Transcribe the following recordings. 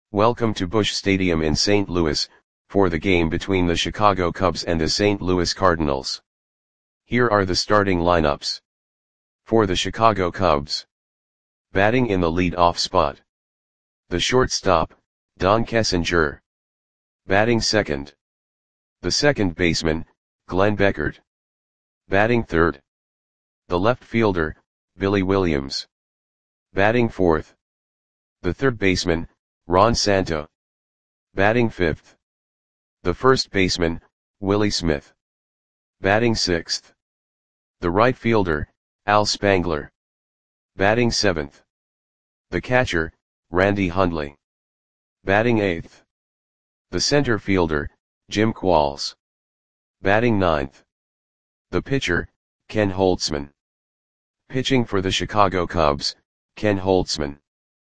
Welcome to Busch Stadium in St. Louis, for the game between the Chicago Cubs and the St. Louis Cardinals. Here are the starting lineups. For the Chicago Cubs. Batting in the lead-off spot. The shortstop, Don Kessinger. Batting second. The second baseman, Glenn Beckert. Batting third. The left fielder, Billy Williams. Batting fourth. The third baseman, Ron Santo. Batting fifth. The first baseman, Willie Smith. Batting sixth. The right fielder, Al Spangler. Batting seventh. The catcher, Randy Hundley. Batting eighth. The center fielder, Jim Qualls. Batting ninth. The pitcher, Ken Holtzman. Pitching for the Chicago Cubs, Ken Holtzman.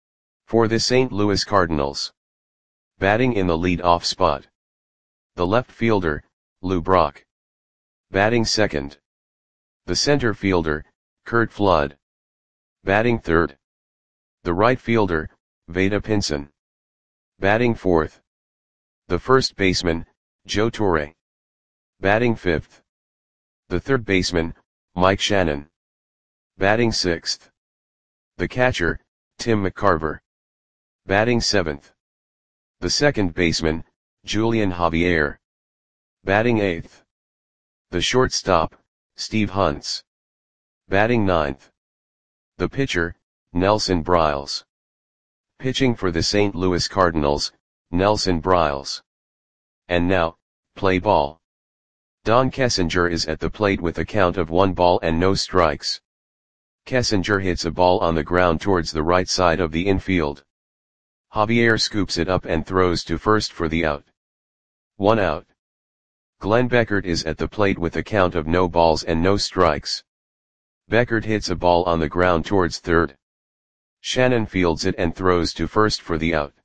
For the St. Louis Cardinals. Batting in the lead-off spot. The left fielder, Lou Brock. Batting second. The center fielder, Curt Flood. Batting third. The right fielder, Vada Pinson. Batting fourth. The first baseman, Joe Torre. Batting fifth. The third baseman, Mike Shannon. Batting sixth. The catcher, Tim McCarver. Batting seventh. The second baseman, Julian Javier. Batting eighth. The shortstop, Steve Huntz. Batting ninth. The pitcher, Nelson Briles. Pitching for the St. Louis Cardinals, Nelson Briles. And now, play ball. Don Kessinger is at the plate with a count of 1 ball and no strikes. Kessinger hits a ball on the ground towards the right side of the infield. Javier scoops it up and throws to first for the out. 1 out. Glenn Beckert is at the plate with a count of no balls and no strikes. Beckert hits a ball on the ground towards third. Shannon fields it and throws to first for the out.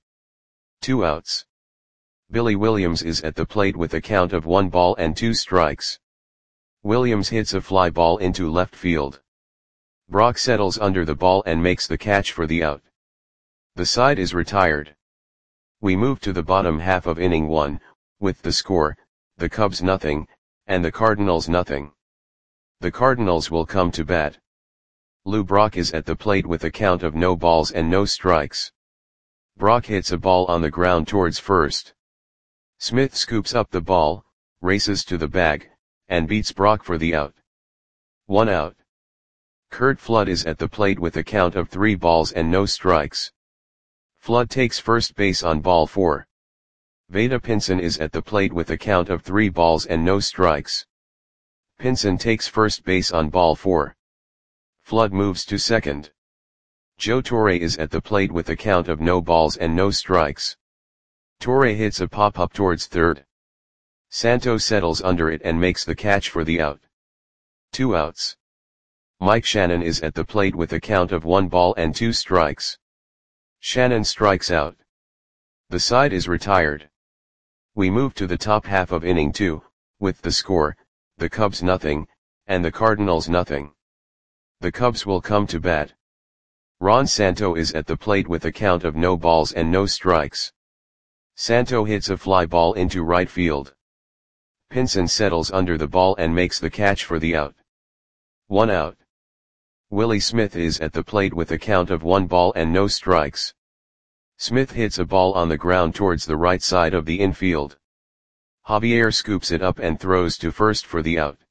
2 outs. Billy Williams is at the plate with a count of 1 ball and 2 strikes. Williams hits a fly ball into left field. Brock settles under the ball and makes the catch for the out. The side is retired. We move to the bottom half of inning 1, with the score, the Cubs nothing, and the Cardinals nothing. The Cardinals will come to bat. Lou Brock is at the plate with a count of no balls and no strikes. Brock hits a ball on the ground towards first. Smith scoops up the ball, races to the bag, and beats Brock for the out. 1 out. Curt Flood is at the plate with a count of 3 balls and no strikes. Flood takes first base on ball 4. Vada Pinson is at the plate with a count of 3 balls and no strikes. Pinson takes first base on ball 4. Flood moves to second. Joe Torre is at the plate with a count of no balls and no strikes. Torre hits a pop-up towards third. Santo settles under it and makes the catch for the out. 2 outs. Mike Shannon is at the plate with a count of 1 ball and 2 strikes. Shannon strikes out. The side is retired. We move to the top half of inning 2, with the score, the Cubs nothing, and the Cardinals nothing. The Cubs will come to bat. Ron Santo is at the plate with a count of no balls and no strikes. Santo hits a fly ball into right field. Pinson settles under the ball and makes the catch for the out. 1 out. Willie Smith is at the plate with a count of 1 ball and no strikes. Smith hits a ball on the ground towards the right side of the infield. Javier scoops it up and throws to first for the out.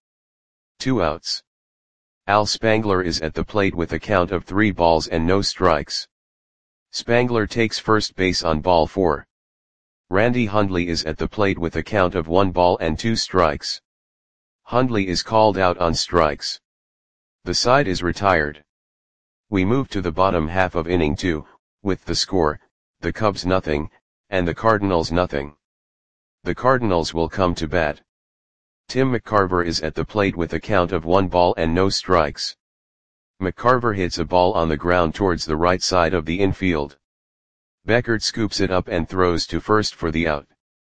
2 outs. Al Spangler is at the plate with a count of 3 balls and no strikes. Spangler takes first base on ball 4. Randy Hundley is at the plate with a count of 1 ball and 2 strikes. Hundley is called out on strikes. The side is retired. We move to the bottom half of inning 2, with the score, the Cubs nothing, and the Cardinals nothing. The Cardinals will come to bat. Tim McCarver is at the plate with a count of 1 ball and no strikes. McCarver hits a ball on the ground towards the right side of the infield. Beckert scoops it up and throws to first for the out.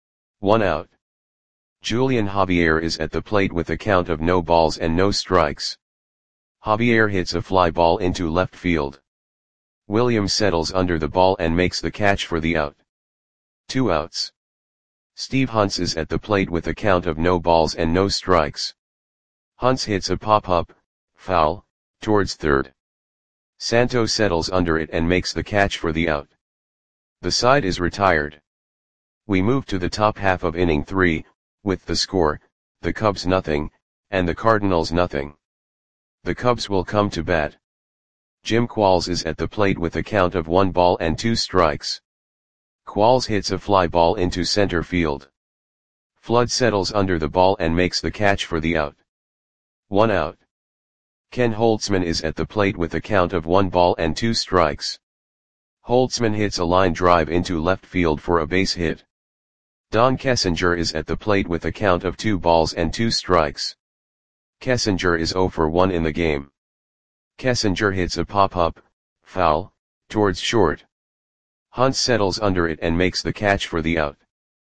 1 out. Julian Javier is at the plate with a count of no balls and no strikes. Javier hits a fly ball into left field. Williams settles under the ball and makes the catch for the out. 2 outs. Steve Hunts is at the plate with a count of no balls and no strikes. Hunts hits a pop-up, foul, towards third. Santo settles under it and makes the catch for the out. The side is retired. We move to the top half of inning 3, with the score, the Cubs nothing, and the Cardinals nothing. The Cubs will come to bat. Jim Qualls is at the plate with a count of 1 ball and 2 strikes. Qualls hits a fly ball into center field. Flood settles under the ball and makes the catch for the out. 1 out. Ken Holtzman is at the plate with a count of 1 ball and 2 strikes. Holtzman hits a line drive into left field for a base hit. Don Kessinger is at the plate with a count of 2 balls and 2 strikes. Kessinger is 0 for 1 in the game. Kessinger hits a pop-up, foul, towards short. Hunt settles under it and makes the catch for the out.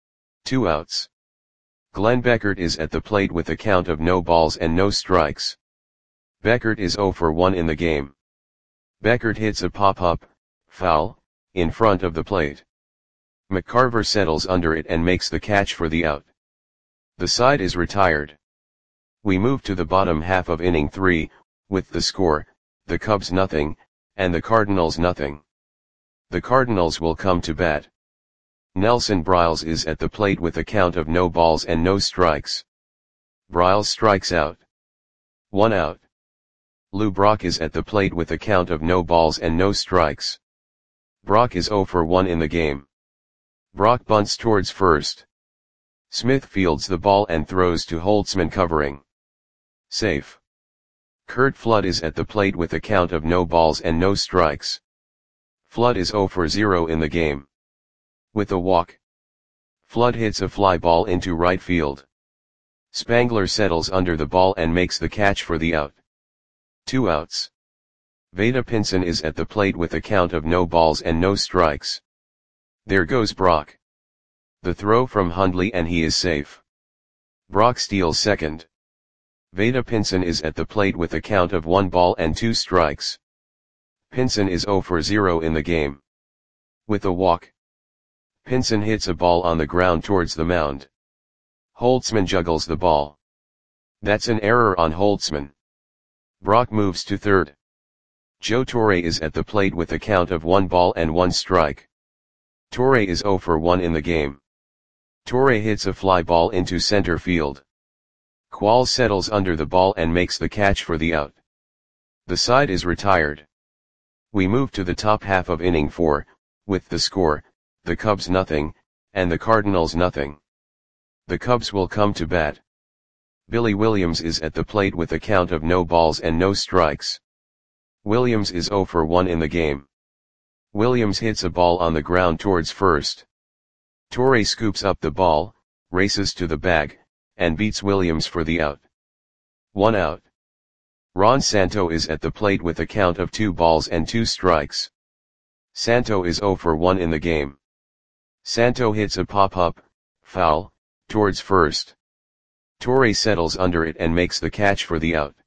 2 outs. Glenn Beckert is at the plate with a count of no balls and no strikes. Beckert is 0 for 1 in the game. Beckert hits a pop-up, foul, in front of the plate. McCarver settles under it and makes the catch for the out. The side is retired. We move to the bottom half of inning 3, with the score, the Cubs nothing, and the Cardinals nothing. The Cardinals will come to bat. Nelson Briles is at the plate with a count of no balls and no strikes. Briles strikes out. 1 out. Lou Brock is at the plate with a count of no balls and no strikes. Brock is 0 for 1 in the game. Brock bunts towards first. Smith fields the ball and throws to Holtzman covering. Safe. Curt Flood is at the plate with a count of no balls and no strikes. Flood is 0 for 0 in the game. With a walk. Flood hits a fly ball into right field. Spangler settles under the ball and makes the catch for the out. 2 outs. Vada Pinson is at the plate with a count of no balls and no strikes. There goes Brock. The throw from Hundley and he is safe. Brock steals second. Vada Pinson is at the plate with a count of 1 ball and 2 strikes. Pinson is 0 for 0 in the game. With a walk. Pinson hits a ball on the ground towards the mound. Holtzman juggles the ball. That's an error on Holtzman. Brock moves to third. Joe Torre is at the plate with a count of 1 ball and 1 strike. Torre is 0 for 1 in the game. Torre hits a fly ball into center field. Qualls settles under the ball and makes the catch for the out. The side is retired. We move to the top half of inning 4, with the score, the Cubs nothing, and the Cardinals nothing. The Cubs will come to bat. Billy Williams is at the plate with a count of no balls and no strikes. Williams is 0 for 1 in the game. Williams hits a ball on the ground towards first. Torre scoops up the ball, races to the bag, and beats Williams for the out. 1 out. Ron Santo is at the plate with a count of 2 balls and 2 strikes. Santo is 0 for 1 in the game. Santo hits a pop-up, foul, towards first. Torre settles under it and makes the catch for the out.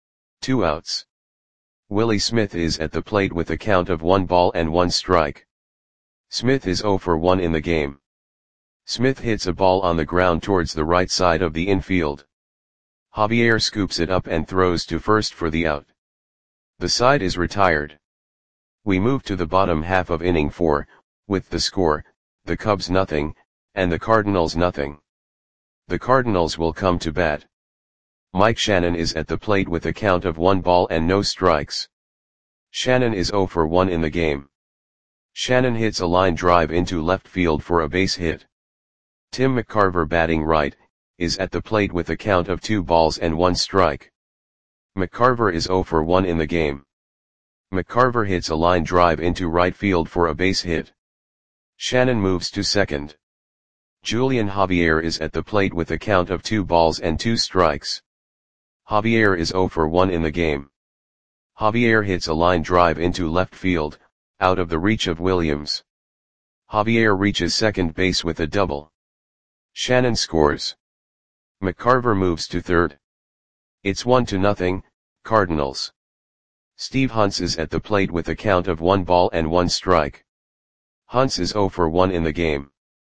2 outs. Willie Smith is at the plate with a count of 1 ball and 1 strike. Smith is 0 for 1 in the game. Smith hits a ball on the ground towards the right side of the infield. Javier scoops it up and throws to first for the out. The side is retired. We move to the bottom half of inning 4, with the score, the Cubs nothing, and the Cardinals nothing. The Cardinals will come to bat. Mike Shannon is at the plate with a count of 1 ball and no strikes. Shannon is 0 for 1 in the game. Shannon hits a line drive into left field for a base hit. Tim McCarver, batting right, is at the plate with a count of 2 balls and 1 strike. McCarver is 0 for 1 in the game. McCarver hits a line drive into right field for a base hit. Shannon moves to second. Julian Javier is at the plate with a count of 2 balls and 2 strikes. Javier is 0 for 1 in the game. Javier hits a line drive into left field, out of the reach of Williams. Javier reaches second base with a double. Shannon scores. McCarver moves to third. It's 1-0, Cardinals. Steve Hunts is at the plate with a count of 1 ball and 1 strike. Hunts is 0 for 1 in the game.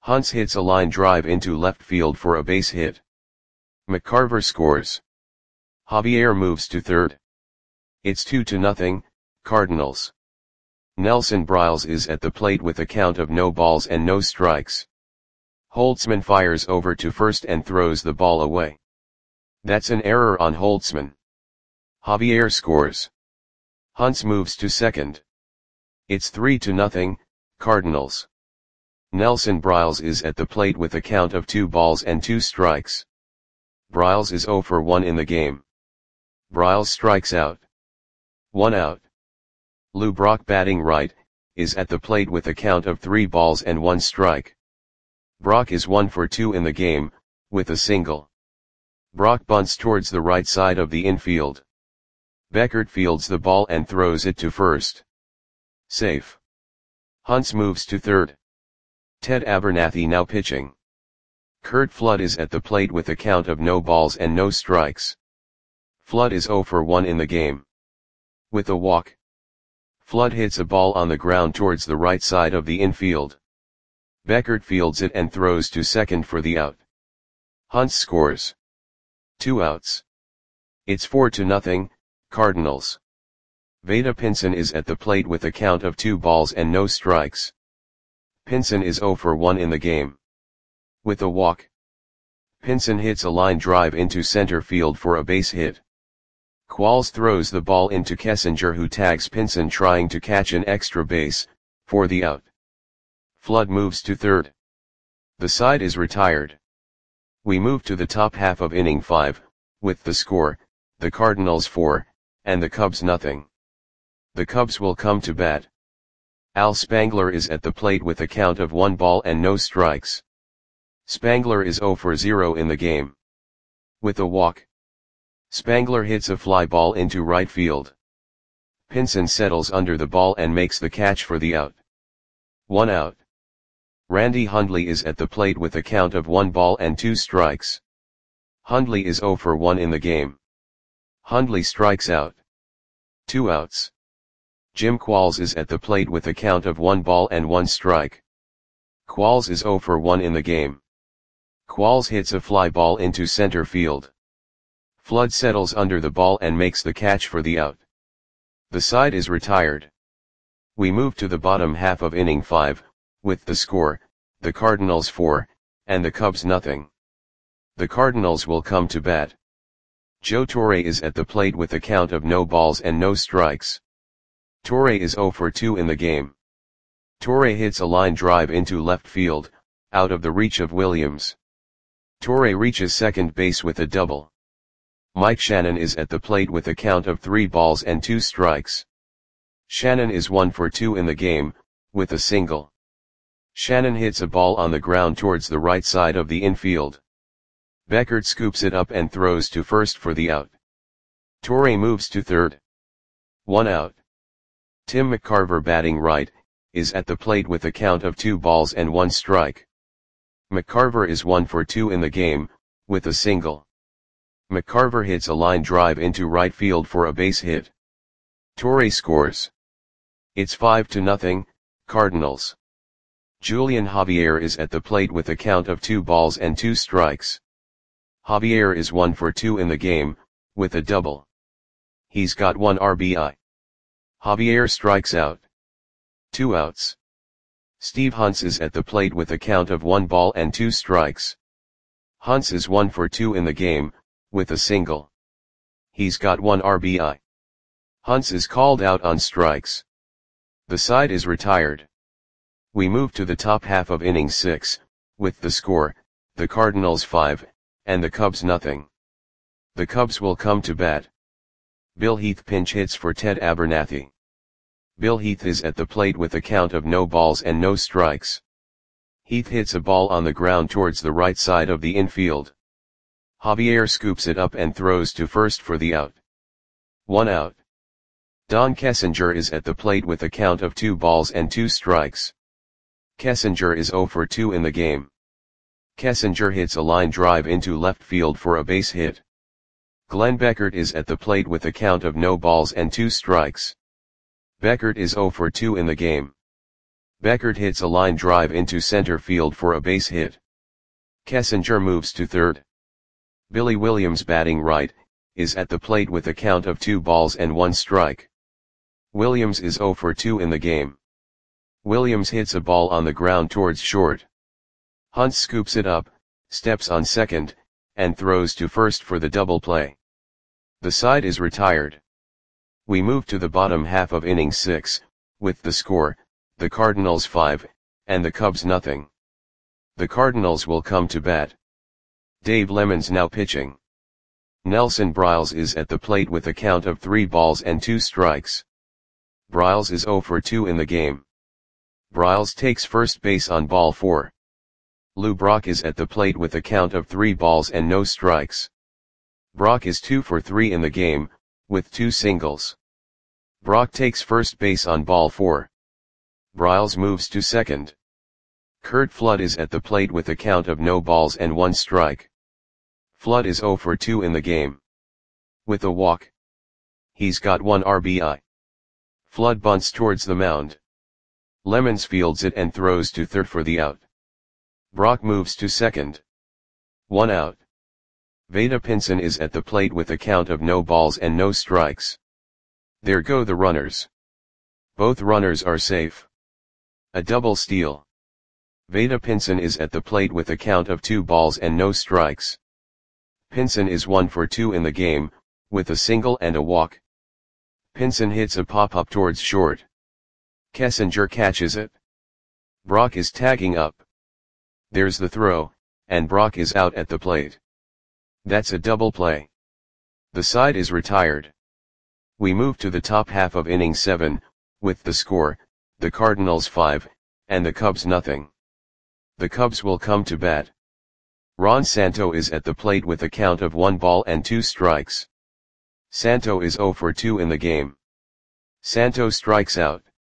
Hunts hits a line drive into left field for a base hit. McCarver scores. Javier moves to third. It's 2-0, Cardinals. Nelson Briles is at the plate with a count of no balls and no strikes. Holtzman fires over to first and throws the ball away. That's an error on Holtzman. Javier scores. Hunts moves to second. It's 3-0, Cardinals. Nelson Briles is at the plate with a count of 2 balls and 2 strikes. Briles is 0 for 1 in the game. Briles strikes out. 1 out. Lou Brock, batting right, is at the plate with a count of 3 balls and 1 strike. Brock is 1 for 2 in the game, with a single. Brock bunts towards the right side of the infield. Beckert fields the ball and throws it to first. Safe. Hunts moves to third. Ted Abernathy now pitching. Curt Flood is at the plate with a count of no balls and no strikes. Flood is 0 for 1 in the game. With a walk. Flood hits a ball on the ground towards the right side of the infield. Beckert fields it and throws to second for the out. Hunts scores. 2 outs. It's 4-0, Cardinals. Vada Pinson is at the plate with a count of 2 balls and no strikes. Pinson is 0 for 1 in the game. With a walk. Pinson hits a line drive into center field for a base hit. Qualls throws the ball into Kessinger, who tags Pinson trying to catch an extra base, for the out. Flood moves to third. The side is retired. We move to the top half of inning 5, with the score, the Cardinals 4, and the Cubs nothing. The Cubs will come to bat. Al Spangler is at the plate with a count of 1 ball and no strikes. Spangler is 0 for 0 in the game. With a walk. Spangler hits a fly ball into right field. Pinson settles under the ball and makes the catch for the out. 1 out. Randy Hundley is at the plate with a count of 1 ball and 2 strikes. Hundley is 0 for 1 in the game. Hundley strikes out. 2 outs. Jim Qualls is at the plate with a count of 1 ball and 1 strike. Qualls is 0 for 1 in the game. Qualls hits a fly ball into center field. Flood settles under the ball and makes the catch for the out. The side is retired. We move to the bottom half of inning 5, with the score, the Cardinals 4, and the Cubs nothing. The Cardinals will come to bat. Joe Torre is at the plate with a count of no balls and no strikes. Torre is 0 for 2 in the game. Torre hits a line drive into left field, out of the reach of Williams. Torre reaches second base with a double. Mike Shannon is at the plate with a count of 3 balls and 2 strikes. Shannon is 1 for 2 in the game, with a single. Shannon hits a ball on the ground towards the right side of the infield. Beckert scoops it up and throws to first for the out. Torre moves to third. 1 out. Tim McCarver, batting right, is at the plate with a count of 2 balls and 1 strike. McCarver is 1 for 2 in the game, with a single. McCarver hits a line drive into right field for a base hit. Torre scores. It's 5-0, Cardinals. Julian Javier is at the plate with a count of 2 balls and 2 strikes. Javier is 1 for 2 in the game, with a double. He's got 1 RBI. Javier strikes out. 2 outs. Steve Hunts is at the plate with a count of 1 ball and 2 strikes. Hunts is 1 for 2 in the game, with a single. He's got 1 RBI. Hunts is called out on strikes. The side is retired. We move to the top half of inning 6, with the score, the Cardinals 5, and the Cubs nothing. The Cubs will come to bat. Bill Heath pinch hits for Ted Abernathy. Bill Heath is at the plate with a count of no balls and no strikes. Heath hits a ball on the ground towards the right side of the infield. Javier scoops it up and throws to first for the out. 1 out. Don Kessinger is at the plate with a count of 2 balls and 2 strikes. Kessinger is 0 for 2 in the game. Kessinger hits a line drive into left field for a base hit. Glenn Beckert is at the plate with a count of no balls and 2 strikes. Beckert is 0 for 2 in the game. Beckert hits a line drive into center field for a base hit. Kessinger moves to third. Billy Williams, batting right, is at the plate with a count of 2 balls and 1 strike. Williams is 0 for 2 in the game. Williams hits a ball on the ground towards short. Hunt scoops it up, steps on second, and throws to first for the double play. The side is retired. We move to the bottom half of inning 6, with the score, the Cardinals 5, and the Cubs nothing. The Cardinals will come to bat. Dave Lemons now pitching. Nelson Briles is at the plate with a count of 3 balls and 2 strikes. Briles is 0 for 2 in the game. Briles takes first base on ball 4. Lou Brock is at the plate with a count of 3 balls and no strikes. Brock is 2 for 3 in the game, with 2 singles. Brock takes first base on ball 4. Briles moves to second. Curt Flood is at the plate with a count of no balls and 1 strike. Flood is 0 for 2 in the game. With a walk. He's got 1 RBI. Flood bunts towards the mound. Lemons fields it and throws to third for the out. Brock moves to second. 1 out. Vada Pinson is at the plate with a count of no balls and no strikes. There go the runners. Both runners are safe. A double steal. Vada Pinson is at the plate with a count of 2 balls and no strikes. Pinson is 1 for 2 in the game, with a single and a walk. Pinson hits a pop-up towards short. Kessinger catches it. Brock is tagging up. There's the throw, and Brock is out at the plate. That's a double play. The side is retired. We move to the top half of inning 7, with the score, the Cardinals 5, and the Cubs nothing. The Cubs will come to bat. Ron Santo is at the plate with a count of 1 ball and 2 strikes. Santo is 0 for 2 in the game. Santo strikes out.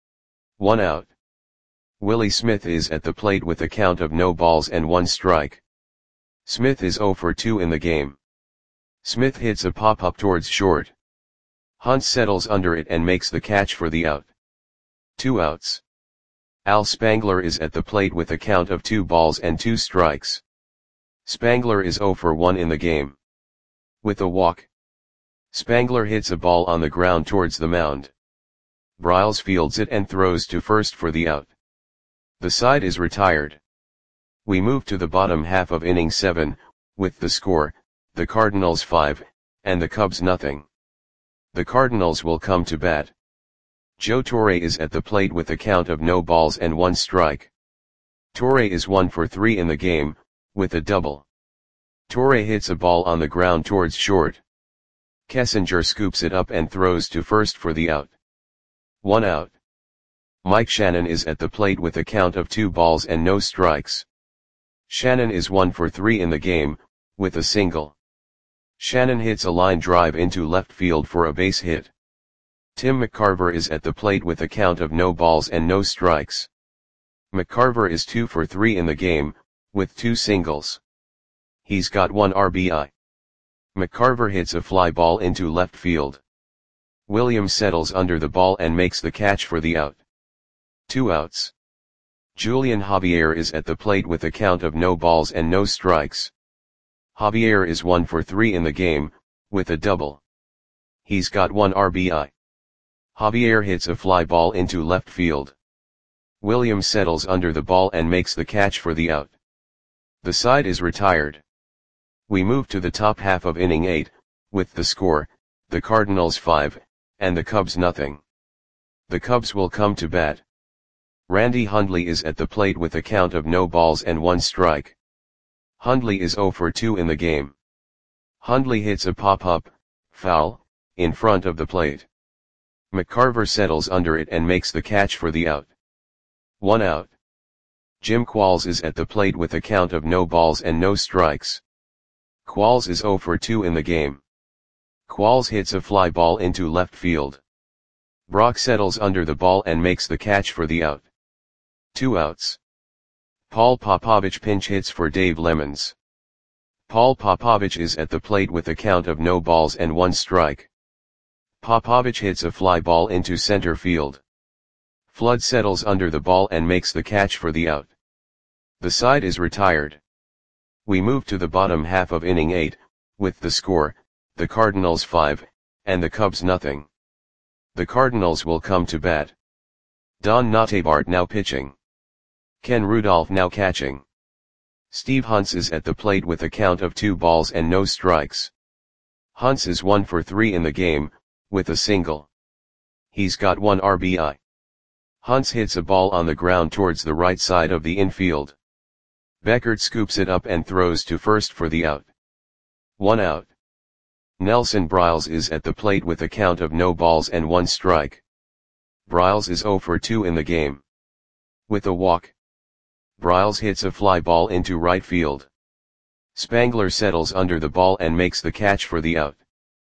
1 out. Willie Smith is at the plate with a count of no balls and 1 strike. Smith is 0 for 2 in the game. Smith hits a pop-up towards short. Hunt settles under it and makes the catch for the out. 2 outs. Al Spangler is at the plate with a count of 2 balls and 2 strikes. Spangler is 0 for 1 in the game. With a walk. Spangler hits a ball on the ground towards the mound. Briles fields it and throws to first for the out. The side is retired. We move to the bottom half of inning 7, with the score, the Cardinals 5, and the Cubs nothing. The Cardinals will come to bat. Joe Torre is at the plate with a count of no balls and 1 strike. Torre is 1 for 3 in the game, with a double. Torre hits a ball on the ground towards short. Kessinger scoops it up and throws to first for the out. 1 out. Mike Shannon is at the plate with a count of 2 balls and no strikes. Shannon is 1 for 3 in the game, with a single. Shannon hits a line drive into left field for a base hit. Tim McCarver is at the plate with a count of no balls and no strikes. McCarver is 2 for 3 in the game, with 2 singles. He's got 1 RBI. McCarver hits a fly ball into left field. Williams settles under the ball and makes the catch for the out. 2 outs. Julian Javier is at the plate with a count of no balls and no strikes. Javier is 1 for 3 in the game, with a double. He's got 1 RBI. Javier hits a fly ball into left field. Williams settles under the ball and makes the catch for the out. The side is retired. We move to the top half of inning 8, with the score, the Cardinals 5, and the Cubs nothing. The Cubs will come to bat. Randy Hundley is at the plate with a count of no balls and 1 strike. Hundley is 0 for 2 in the game. Hundley hits a pop-up, foul, in front of the plate. McCarver settles under it and makes the catch for the out. 1 out. Jim Qualls is at the plate with a count of no balls and no strikes. Qualls is 0 for 2 in the game. Qualls hits a fly ball into left field. Brock settles under the ball and makes the catch for the out. 2 outs. Paul Popovich pinch hits for Dave Lemons. Paul Popovich is at the plate with a count of no balls and 1 strike. Popovich hits a fly ball into center field. Flood settles under the ball and makes the catch for the out. The side is retired. We move to the bottom half of inning 8, with the score, the Cardinals 5, and the Cubs nothing. The Cardinals will come to bat. Don Notabart now pitching. Ken Rudolph now catching. Steve Hunts is at the plate with a count of 2 balls and no strikes. Hunts is 1 for 3 in the game, with a single. He's got 1 RBI. Hunts hits a ball on the ground towards the right side of the infield. Beckert scoops it up and throws to first for the out. 1 out. Nelson Briles is at the plate with a count of no balls and 1 strike. Briles is 0 for 2 in the game. With a walk, Briles hits a fly ball into right field. Spangler settles under the ball and makes the catch for the out.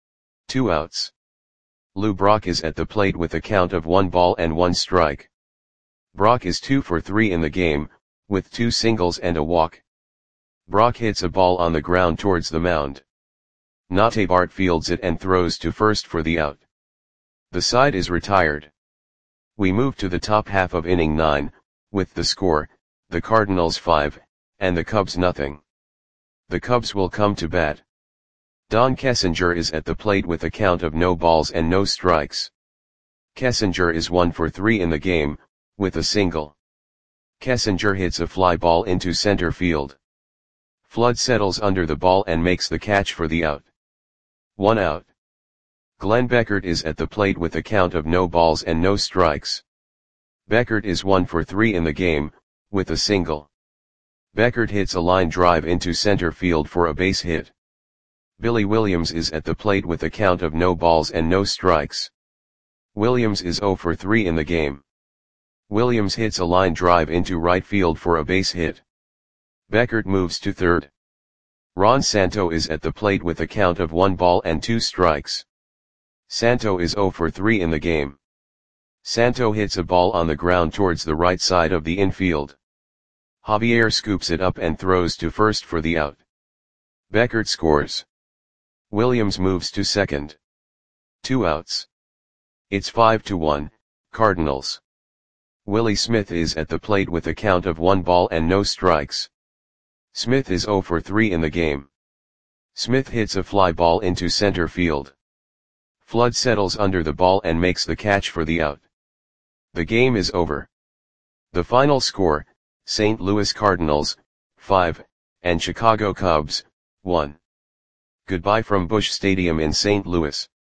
2 outs. Lou Brock is at the plate with a count of 1 ball and 1 strike. Brock is 2 for 3 in the game, with 2 singles and a walk. Brock hits a ball on the ground towards the mound. Notabart fields it and throws to first for the out. The side is retired. We move to the top half of inning 9, with the score, the Cardinals 5, and the Cubs nothing. The Cubs will come to bat. Don Kessinger is at the plate with a count of no balls and no strikes. Kessinger is 1 for 3 in the game, with a single. Kessinger hits a fly ball into center field. Flood settles under the ball and makes the catch for the out. 1 out. Glenn Beckert is at the plate with a count of no balls and no strikes. Beckert is 1 for 3 in the game, with a single. Beckert hits a line drive into center field for a base hit. Billy Williams is at the plate with a count of no balls and no strikes. Williams is 0 for 3 in the game. Williams hits a line drive into right field for a base hit. Beckert moves to third. Ron Santo is at the plate with a count of 1 ball and 2 strikes. Santo is 0 for 3 in the game. Santo hits a ball on the ground towards the right side of the infield. Javier scoops it up and throws to first for the out. Beckert scores. Williams moves to second. 2 outs. It's 5-1, Cardinals. Willie Smith is at the plate with a count of 1 ball and no strikes. Smith is 0 for 3 in the game. Smith hits a fly ball into center field. Flood settles under the ball and makes the catch for the out. The game is over. The final score, St. Louis Cardinals, 5, and Chicago Cubs, 1. Goodbye from Busch Stadium in St. Louis.